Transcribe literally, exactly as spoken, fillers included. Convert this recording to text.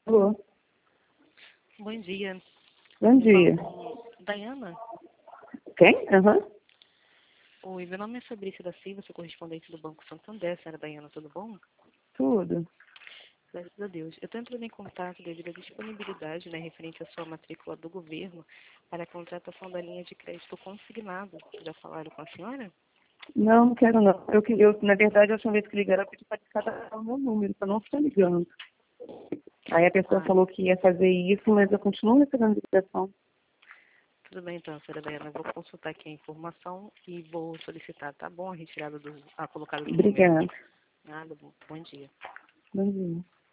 Alô? Bom dia. Bom dia. Então, Dayana? Quem? Aham. Oi, meu nome é Fabrícia da Silva, sou correspondente do Banco Santander. Senhora Dayana, tudo bom? Tudo. Graças a Deus. Eu estou entrando em contato devido à disponibilidade, né, referente à sua matrícula do governo para a contratação da linha de crédito consignado. Já falaram com a senhora? Não, não quero não. Eu, que- eu, na verdade, a última vez que ligaram, eu pedi para cadastrar o meu número, para não ficar ligando. Aí a pessoa Ah, falou que ia fazer isso, mas eu continuo recebendo ligação. tudo bem então, senhora Dayana. Eu vou consultar aqui a informação e vou solicitar, tá bom, a retirada do, a colocada do número. Obrigada. Nada, bom, bom dia. Bom dia.